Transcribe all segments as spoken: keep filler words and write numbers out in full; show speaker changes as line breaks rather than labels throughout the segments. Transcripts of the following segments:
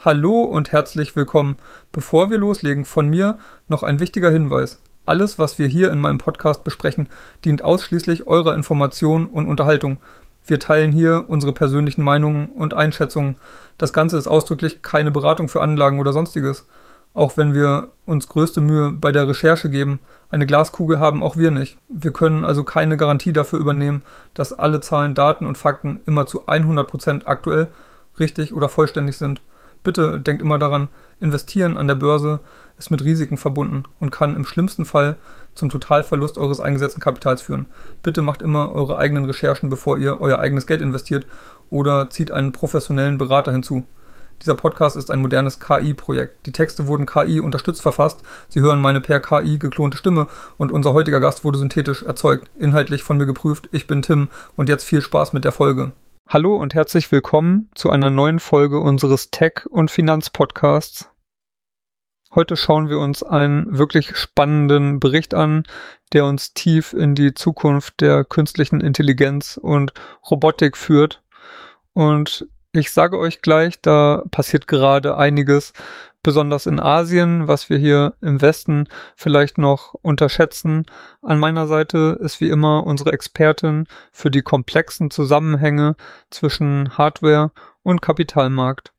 Hallo und herzlich willkommen. Bevor wir loslegen, von mir noch ein wichtiger Hinweis. Alles, was wir hier in meinem Podcast besprechen, dient ausschließlich eurer Information und Unterhaltung. Wir teilen hier unsere persönlichen Meinungen und Einschätzungen. Das Ganze ist ausdrücklich keine Beratung für Anlagen oder sonstiges. Auch wenn wir uns größte Mühe bei der Recherche geben, eine Glaskugel haben auch wir nicht. Wir können also keine Garantie dafür übernehmen, dass alle Zahlen, Daten und Fakten immer zu hundert Prozent aktuell, richtig oder vollständig sind. Bitte denkt immer daran, investieren an der Börse ist mit Risiken verbunden und kann im schlimmsten Fall zum Totalverlust eures eingesetzten Kapitals führen. Bitte macht immer eure eigenen Recherchen, bevor ihr euer eigenes Geld investiert oder zieht einen professionellen Berater hinzu. Dieser Podcast ist ein modernes K I-Projekt. Die Texte wurden K I-unterstützt verfasst. Sie hören meine per K I geklonte Stimme und unser heutiger Gast wurde synthetisch erzeugt, inhaltlich von mir geprüft. Ich bin Tim und jetzt viel Spaß mit der Folge. Hallo und herzlich willkommen zu einer neuen Folge unseres Tech- und Finanzpodcasts. Heute schauen wir uns einen wirklich spannenden Bericht an, der uns tief in die Zukunft der künstlichen Intelligenz und Robotik führt. Und ich sage euch gleich, da passiert gerade einiges, besonders in Asien, was wir hier im Westen vielleicht noch unterschätzen. An meiner Seite ist wie immer unsere Expertin für die komplexen Zusammenhänge zwischen Hardware und Kapitalmarkt.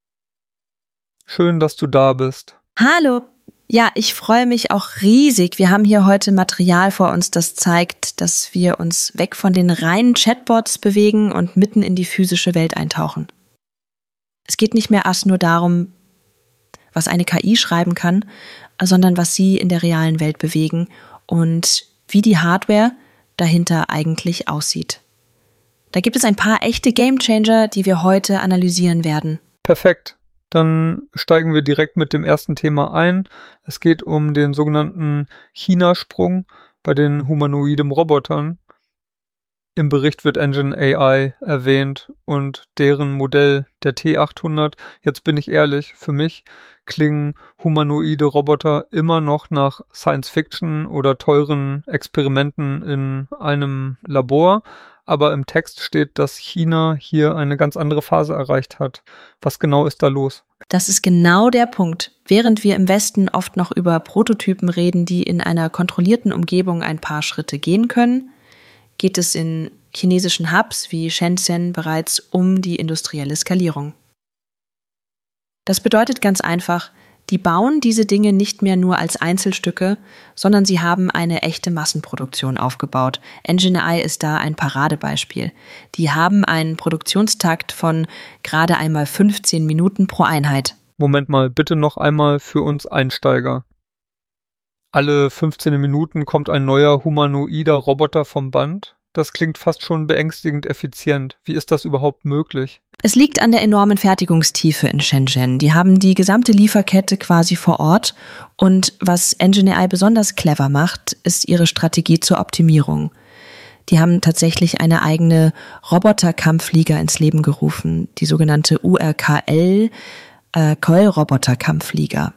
Schön, dass du da bist.
Hallo. Ja, ich freue mich auch riesig. Wir haben hier heute Material vor uns, das zeigt, dass wir uns weg von den reinen Chatbots bewegen und mitten in die physische Welt eintauchen. Es geht nicht mehr erst nur darum, was eine K I schreiben kann, sondern was sie in der realen Welt bewegen und wie die Hardware dahinter eigentlich aussieht. Da gibt es ein paar echte Gamechanger, die wir heute analysieren werden.
Perfekt. Dann steigen wir direkt mit dem ersten Thema ein. Es geht um den sogenannten China-Sprung bei den humanoiden Robotern. Im Bericht wird Engine A I erwähnt und deren Modell, der T achthundert. Jetzt bin ich ehrlich, für mich klingen humanoide Roboter immer noch nach Science-Fiction oder teuren Experimenten in einem Labor. Aber im Text steht, dass China hier eine ganz andere Phase erreicht hat. Was genau ist da los?
Das ist genau der Punkt. Während wir im Westen oft noch über Prototypen reden, die in einer kontrollierten Umgebung ein paar Schritte gehen können, geht es in chinesischen Hubs wie Shenzhen bereits um die industrielle Skalierung. Das bedeutet ganz einfach, die bauen diese Dinge nicht mehr nur als Einzelstücke, sondern sie haben eine echte Massenproduktion aufgebaut. Engine A I ist da ein Paradebeispiel. Die haben einen Produktionstakt von gerade einmal fünfzehn Minuten pro Einheit.
Moment mal, bitte noch einmal für uns Einsteiger. Alle fünfzehn Minuten kommt ein neuer humanoider Roboter vom Band? Das klingt fast schon beängstigend effizient. Wie ist das überhaupt möglich?
Es liegt an der enormen Fertigungstiefe in Shenzhen. Die haben die gesamte Lieferkette quasi vor Ort. Und was Engine A I besonders clever macht, ist ihre Strategie zur Optimierung. Die haben tatsächlich eine eigene Roboterkampfflieger ins Leben gerufen, die sogenannte U R K L, äh, Keulroboterkampfflieger.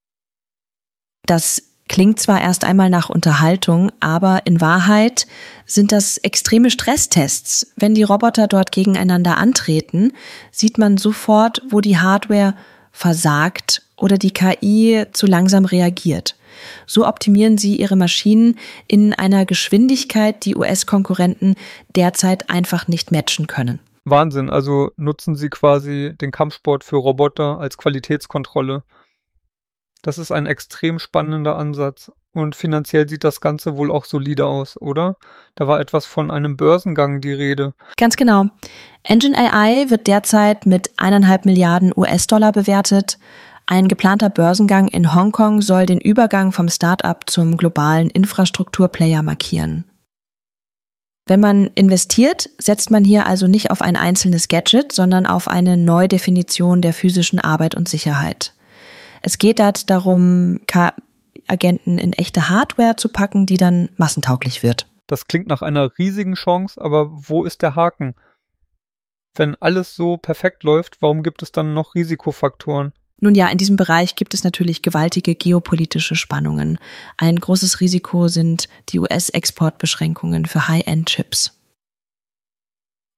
Das klingt zwar erst einmal nach Unterhaltung, aber in Wahrheit sind das extreme Stresstests. Wenn die Roboter dort gegeneinander antreten, sieht man sofort, wo die Hardware versagt oder die K I zu langsam reagiert. So optimieren sie ihre Maschinen in einer Geschwindigkeit, die U S-Konkurrenten derzeit einfach nicht matchen können.
Wahnsinn, also nutzen sie quasi den Kampfsport für Roboter als Qualitätskontrolle. Das ist ein extrem spannender Ansatz und finanziell sieht das Ganze wohl auch solide aus, oder? Da war etwas von einem Börsengang die Rede.
Ganz genau. Engine A I wird derzeit mit eineinhalb Milliarden U S-Dollar bewertet. Ein geplanter Börsengang in Hongkong soll den Übergang vom Start-up zum globalen Infrastrukturplayer markieren. Wenn man investiert, setzt man hier also nicht auf ein einzelnes Gadget, sondern auf eine Neudefinition der physischen Arbeit und Sicherheit. Es geht dort darum, K I-Agenten in echte Hardware zu packen, die dann massentauglich wird.
Das klingt nach einer riesigen Chance, aber wo ist der Haken? Wenn alles so perfekt läuft, warum gibt es dann noch Risikofaktoren?
Nun ja, in diesem Bereich gibt es natürlich gewaltige geopolitische Spannungen. Ein großes Risiko sind die U S-Exportbeschränkungen für High-End-Chips.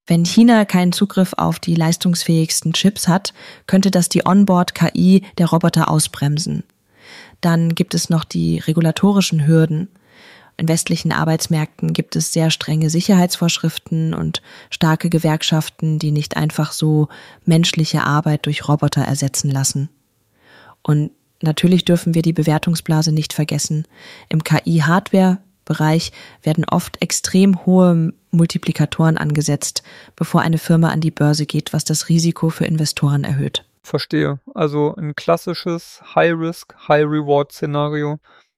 Wenn China keinen Zugriff auf die leistungsfähigsten Chips hat, könnte das die Onboard-K I der Roboter ausbremsen. Dann gibt es noch die regulatorischen Hürden. In westlichen Arbeitsmärkten gibt es sehr strenge Sicherheitsvorschriften und starke Gewerkschaften, die nicht einfach so menschliche Arbeit durch Roboter ersetzen lassen. Und natürlich dürfen wir die Bewertungsblase nicht vergessen. Im K I-Hardware-Bereich werden oft extrem hohe Multiplikatoren angesetzt, bevor eine Firma an die Börse geht, was das Risiko für Investoren erhöht.
Verstehe. Also ein klassisches High-Risk, High-Reward-Szenario.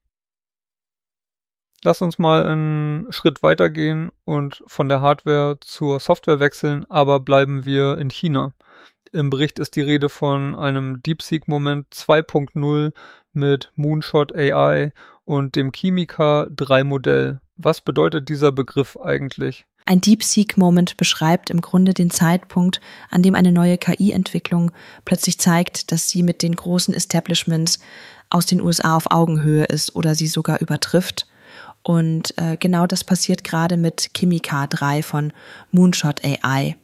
Lass uns mal einen Schritt weitergehen und von der Hardware zur Software wechseln, aber bleiben wir in China. Im Bericht ist die Rede von einem DeepSeek-Moment zwei Punkt null mit Moonshot A I und dem Kimika drei Modell. Was bedeutet dieser Begriff eigentlich?
Ein DeepSeek-Moment beschreibt im Grunde den Zeitpunkt, an dem eine neue K I-Entwicklung plötzlich zeigt, dass sie mit den großen Establishments aus den U S A auf Augenhöhe ist oder sie sogar übertrifft. Und äh, genau das passiert gerade mit Kimika drei von Moonshot A I.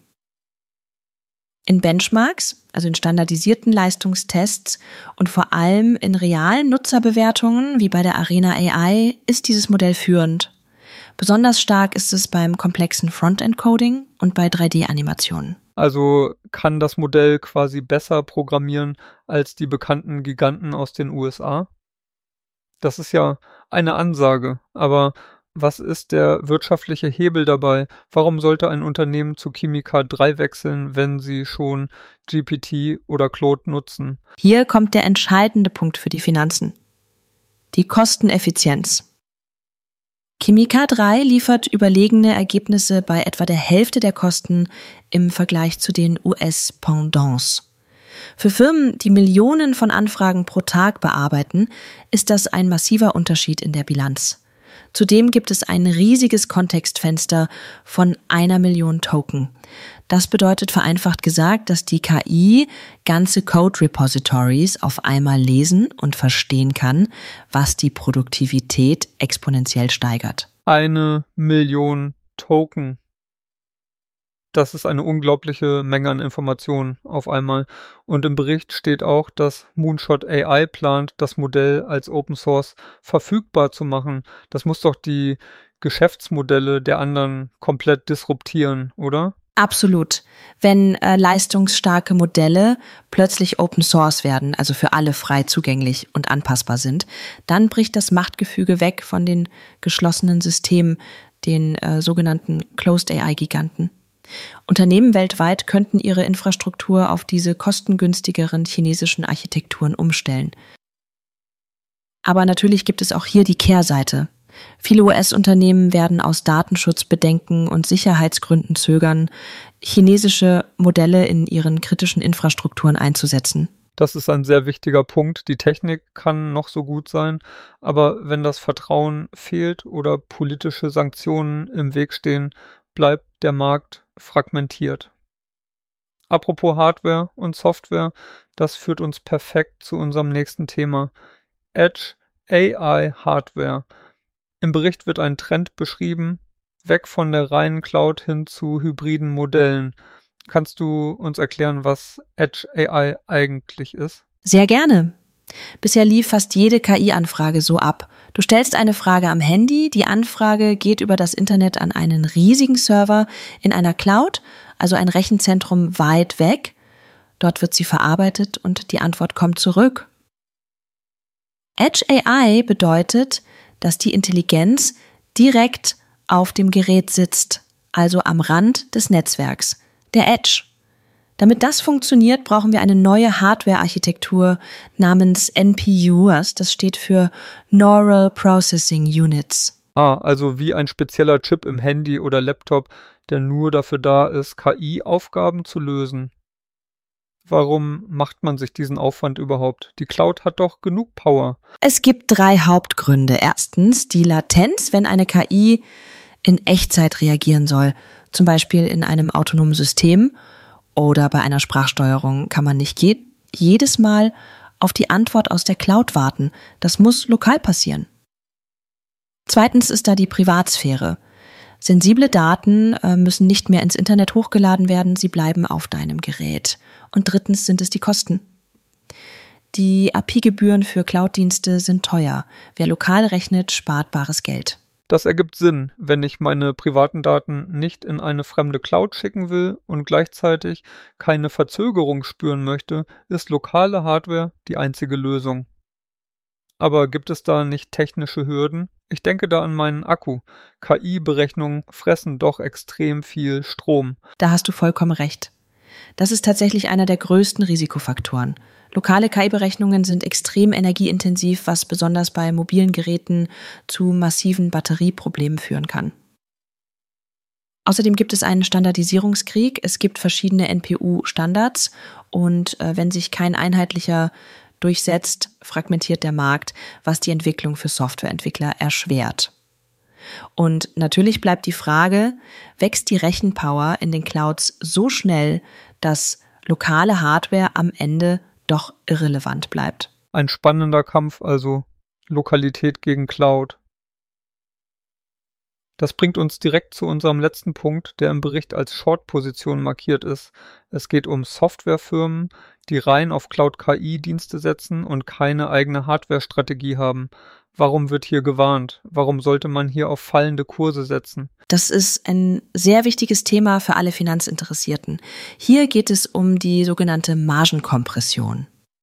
In Benchmarks, also in standardisierten Leistungstests und vor allem in realen Nutzerbewertungen, wie bei der Arena A I, ist dieses Modell führend. Besonders stark ist es beim komplexen Frontend-Coding und bei drei D-Animationen.
Also kann das Modell quasi besser programmieren als die bekannten Giganten aus den U S A? Das ist ja eine Ansage, aber was ist der wirtschaftliche Hebel dabei? Warum sollte ein Unternehmen zu Kimika drei wechseln, wenn sie schon G P T oder Claude nutzen?
Hier kommt der entscheidende Punkt für die Finanzen. Die Kosteneffizienz. Kimika drei liefert überlegene Ergebnisse bei etwa der Hälfte der Kosten im Vergleich zu den U S-Pendants. Für Firmen, die Millionen von Anfragen pro Tag bearbeiten, ist das ein massiver Unterschied in der Bilanz. Zudem gibt es ein riesiges Kontextfenster von einer Million Token. Das bedeutet vereinfacht gesagt, dass die K I ganze Code-Repositories auf einmal lesen und verstehen kann, was die Produktivität exponentiell steigert.
Eine Million Token. Das ist eine unglaubliche Menge an Informationen auf einmal. Und im Bericht steht auch, dass Moonshot A I plant, das Modell als Open Source verfügbar zu machen. Das muss doch die Geschäftsmodelle der anderen komplett disruptieren, oder?
Absolut. Wenn äh, leistungsstarke Modelle plötzlich Open Source werden, also für alle frei zugänglich und anpassbar sind, dann bricht das Machtgefüge weg von den geschlossenen Systemen, den äh, sogenannten Closed A I-Giganten. Unternehmen weltweit könnten ihre Infrastruktur auf diese kostengünstigeren chinesischen Architekturen umstellen. Aber natürlich gibt es auch hier die Kehrseite. Viele U S-Unternehmen werden aus Datenschutzbedenken und Sicherheitsgründen zögern, chinesische Modelle in ihren kritischen Infrastrukturen einzusetzen.
Das ist ein sehr wichtiger Punkt. Die Technik kann noch so gut sein, aber wenn das Vertrauen fehlt oder politische Sanktionen im Weg stehen, bleibt der Markt fragmentiert. Apropos Hardware und Software, das führt uns perfekt zu unserem nächsten Thema. Edge A I Hardware. Im Bericht wird ein Trend beschrieben, weg von der reinen Cloud hin zu hybriden Modellen. Kannst du uns erklären, was Edge A I eigentlich ist?
Sehr gerne. Bisher lief fast jede K I-Anfrage so ab. Du stellst eine Frage am Handy, die Anfrage geht über das Internet an einen riesigen Server in einer Cloud, also ein Rechenzentrum weit weg. Dort wird sie verarbeitet und die Antwort kommt zurück. Edge A I bedeutet, dass die Intelligenz direkt auf dem Gerät sitzt, also am Rand des Netzwerks, der Edge. Damit das funktioniert, brauchen wir eine neue Hardware-Architektur namens N P Us, das steht für Neural Processing Units.
Ah, also wie ein spezieller Chip im Handy oder Laptop, der nur dafür da ist, K I-Aufgaben zu lösen. Warum macht man sich diesen Aufwand überhaupt? Die Cloud hat doch genug Power.
Es gibt drei Hauptgründe. Erstens die Latenz, wenn eine K I in Echtzeit reagieren soll, zum Beispiel in einem autonomen System oder bei einer Sprachsteuerung kann man nicht je- jedes Mal auf die Antwort aus der Cloud warten. Das muss lokal passieren. Zweitens ist da die Privatsphäre. Sensible Daten äh, müssen nicht mehr ins Internet hochgeladen werden, sie bleiben auf deinem Gerät. Und drittens sind es die Kosten. Die A P I-Gebühren für Cloud-Dienste sind teuer. Wer lokal rechnet, spart bares Geld.
Das ergibt Sinn, wenn ich meine privaten Daten nicht in eine fremde Cloud schicken will und gleichzeitig keine Verzögerung spüren möchte, ist lokale Hardware die einzige Lösung. Aber gibt es da nicht technische Hürden? Ich denke da an meinen Akku. K I-Berechnungen fressen doch extrem viel Strom.
Da hast du vollkommen recht. Das ist tatsächlich einer der größten Risikofaktoren. Lokale K I-Berechnungen sind extrem energieintensiv, was besonders bei mobilen Geräten zu massiven Batterieproblemen führen kann. Außerdem gibt es einen Standardisierungskrieg. Es gibt verschiedene N P U-Standards und äh, wenn sich kein einheitlicher durchsetzt, fragmentiert der Markt, was die Entwicklung für Softwareentwickler erschwert. Und natürlich bleibt die Frage, wächst die Rechenpower in den Clouds so schnell, dass lokale Hardware am Ende doch irrelevant bleibt?
Ein spannender Kampf also, Lokalität gegen Cloud. Das bringt uns direkt zu unserem letzten Punkt, der im Bericht als Short-Position markiert ist. Es geht um Softwarefirmen, die rein auf Cloud-K I-Dienste setzen und keine eigene Hardware-Strategie haben. Warum wird hier gewarnt? Warum sollte man hier auf fallende Kurse setzen?
Das ist ein sehr wichtiges Thema für alle Finanzinteressierten. Hier geht es um die sogenannte Margenkompression.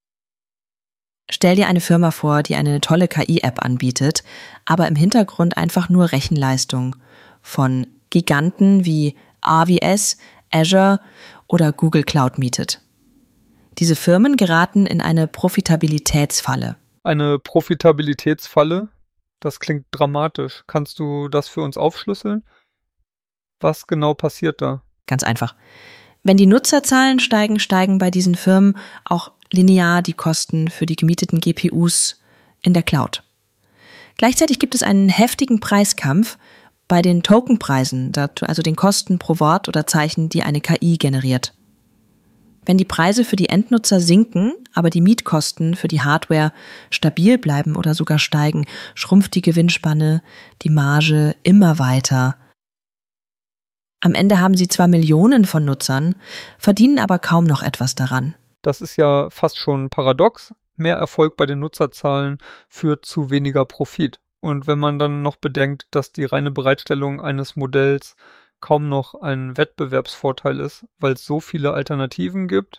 Stell dir eine Firma vor, die eine tolle K I-App anbietet, aber im Hintergrund einfach nur Rechenleistung von Giganten wie A W S, Azure oder Google Cloud mietet. Diese Firmen geraten in eine Profitabilitätsfalle.
Eine Profitabilitätsfalle? Das klingt dramatisch. Kannst du das für uns aufschlüsseln? Was genau passiert da?
Ganz einfach. Wenn die Nutzerzahlen steigen, steigen bei diesen Firmen auch linear die Kosten für die gemieteten G P Us in der Cloud. Gleichzeitig gibt es einen heftigen Preiskampf bei den Tokenpreisen, also den Kosten pro Wort oder Zeichen, die eine K I generiert. Wenn die Preise für die Endnutzer sinken, aber die Mietkosten für die Hardware stabil bleiben oder sogar steigen, schrumpft die Gewinnspanne, die Marge immer weiter. Am Ende haben sie zwar Millionen von Nutzern, verdienen aber kaum noch etwas daran.
Das ist ja fast schon paradox. Mehr Erfolg bei den Nutzerzahlen führt zu weniger Profit. Und wenn man dann noch bedenkt, dass die reine Bereitstellung eines Modells kaum noch ein Wettbewerbsvorteil ist, weil es so viele Alternativen gibt,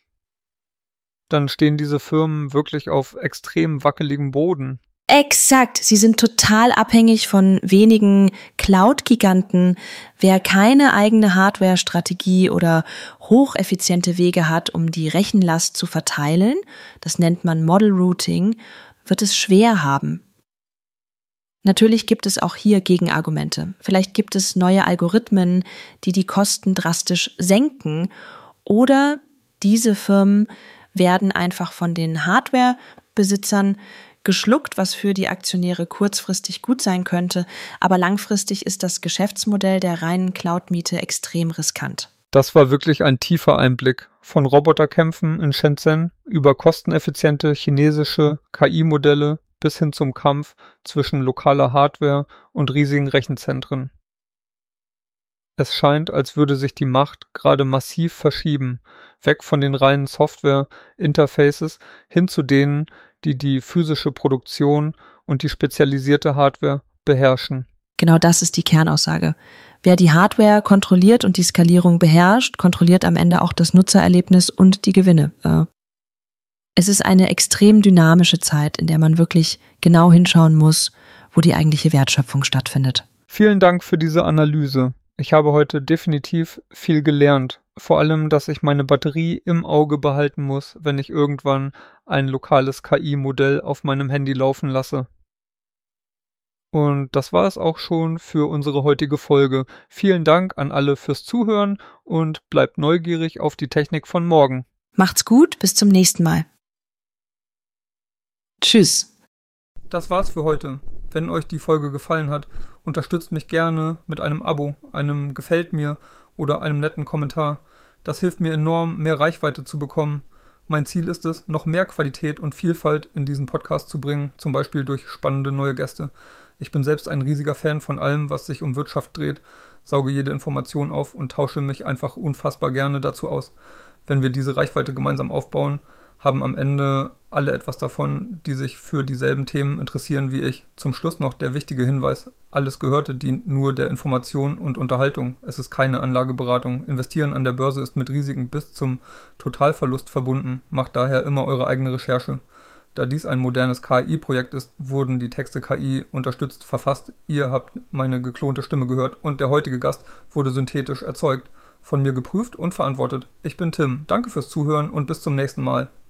dann stehen diese Firmen wirklich auf extrem wackeligem Boden.
Exakt, sie sind total abhängig von wenigen Cloud-Giganten. Wer keine eigene Hardware-Strategie oder hocheffiziente Wege hat, um die Rechenlast zu verteilen, das nennt man Model Routing, wird es schwer haben. Natürlich gibt es auch hier Gegenargumente. Vielleicht gibt es neue Algorithmen, die die Kosten drastisch senken, oder diese Firmen werden einfach von den Hardware-Besitzern geschluckt, was für die Aktionäre kurzfristig gut sein könnte, aber langfristig ist das Geschäftsmodell der reinen Cloud-Miete extrem riskant.
Das war wirklich ein tiefer Einblick. Von Roboterkämpfen in Shenzhen über kosteneffiziente chinesische K I-Modelle bis hin zum Kampf zwischen lokaler Hardware und riesigen Rechenzentren. Es scheint, als würde sich die Macht gerade massiv verschieben, weg von den reinen Software-Interfaces hin zu denen, die die physische Produktion und die spezialisierte Hardware beherrschen.
Genau das ist die Kernaussage. Wer die Hardware kontrolliert und die Skalierung beherrscht, kontrolliert am Ende auch das Nutzererlebnis und die Gewinne. Es ist eine extrem dynamische Zeit, in der man wirklich genau hinschauen muss, wo die eigentliche Wertschöpfung stattfindet.
Vielen Dank für diese Analyse. Ich habe heute definitiv viel gelernt. Vor allem, dass ich meine Batterie im Auge behalten muss, wenn ich irgendwann ein lokales K I-Modell auf meinem Handy laufen lasse. Und das war es auch schon für unsere heutige Folge. Vielen Dank an alle fürs Zuhören und bleibt neugierig auf die Technik von morgen.
Macht's gut, bis zum nächsten Mal. Tschüss.
Das war's für heute. Wenn euch die Folge gefallen hat, unterstützt mich gerne mit einem Abo, einem Gefällt mir oder einem netten Kommentar. Das hilft mir enorm, mehr Reichweite zu bekommen. Mein Ziel ist es, noch mehr Qualität und Vielfalt in diesen Podcast zu bringen, zum Beispiel durch spannende neue Gäste. Ich bin selbst ein riesiger Fan von allem, was sich um Wirtschaft dreht, sauge jede Information auf und tausche mich einfach unfassbar gerne dazu aus. Wenn wir diese Reichweite gemeinsam aufbauen, haben am Ende alle etwas davon, die sich für dieselben Themen interessieren wie ich. Zum Schluss noch der wichtige Hinweis: Alles Gehörte dient nur der Information und Unterhaltung. Es ist keine Anlageberatung. Investieren an der Börse ist mit Risiken bis zum Totalverlust verbunden. Macht daher immer eure eigene Recherche. Da dies ein modernes K I-Projekt ist, wurden die Texte K I unterstützt verfasst. Ihr habt meine geklonte Stimme gehört und der heutige Gast wurde synthetisch erzeugt, von mir geprüft und verantwortet. Ich bin Tim. Danke fürs Zuhören und bis zum nächsten Mal.